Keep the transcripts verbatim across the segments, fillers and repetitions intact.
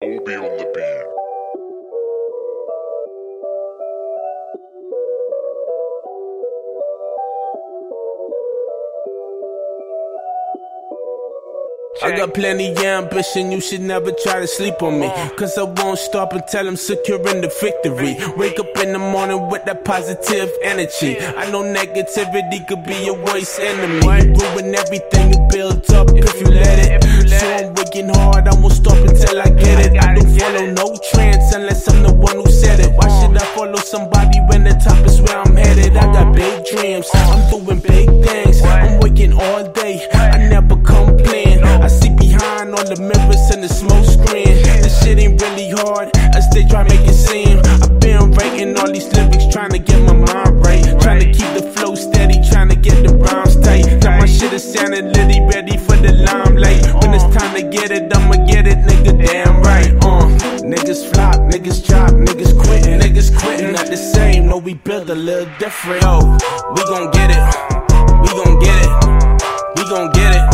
Obi on the beat. I got plenty of ambition, you should never try to sleep on me. Cause I won't stop until I'm securing the victory. Wake up in the morning with that positive energy. I know negativity could be your worst enemy. Ruin everything you built up if you let it. So I'm working hard, I won't stop until I get it. I don't follow no trends unless I'm the one who said it. Why should I follow somebody when the top is where I'm headed? I got big dreams, I'm doing big things. I'm working all day, I never complain. I see behind all the mirrors and the smoke screen. This shit ain't really hard, as they try to make it seem. I've been writing all these lyrics, trying to get my mind right. Trying to keep the flow steady, trying to get the rhymes tight. Got my shit is sounding litty, ready for the limelight. When it's time to get it, I'ma get it, nigga, damn right. Uh, niggas flop, niggas chop, niggas quitting, niggas quitting. Not the same, no, we built a little different. Yo, we gon' get it, we gon' get it, we gon' get it.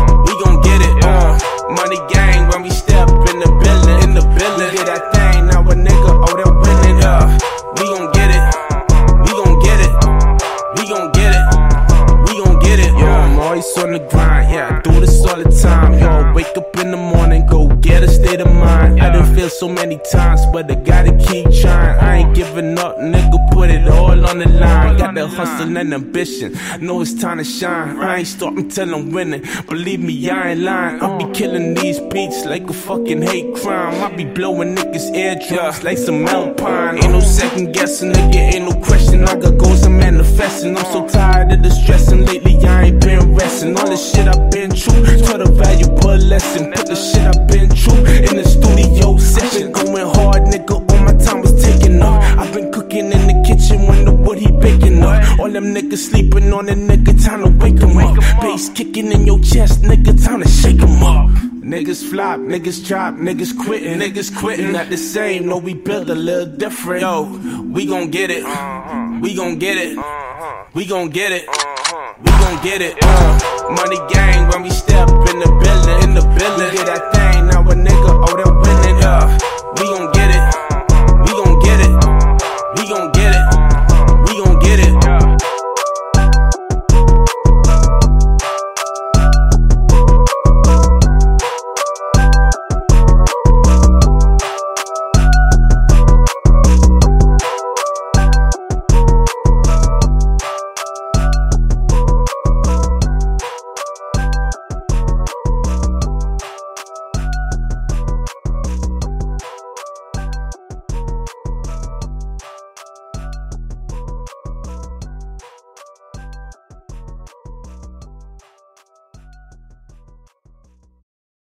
Money gang when we step in the building, in the building. We get that thing, now a nigga, oh, they're winning, uh. We gon' get it, we gon' get it, we gon' get it, we gon' get it. Yo, I'm always on the grind, yeah, I do this all the time. Yo, wake up in the morning, go get a state of mind. I done failed so many times, but I gotta keep trying. I ain't giving up, nigga, put it all on the line. Got the hustle and ambition, know it's time to shine. I ain't stopping till I'm winning, believe me, I ain't lying. I be killing these beats like a fucking hate crime. I be blowing niggas eardrums like some Alpine. Ain't no second guessing, nigga, ain't no question. I got goals, I'm manifesting. I'm so tired of the stressing, lately I ain't been resting. All the shit I've been through, taught a valuable lesson. Put the shit I've been through in the studio session. Going hard, nigga, all my time was taking up. I've been cooking in the kitchen when the wood he baking up. All them niggas sleeping on a nigga, time to wake them up. Bass kicking in your chest, nigga, time to shake them up. Niggas flop, niggas chop, niggas quitting, niggas quitting. Not the same, no, we built a little different. Yo, we gon' get it, we gon' get it, we gon' get it, we gon' get it. Uh, money gang when we step in the building, in the building. We get that thing, now a nigga, oh, that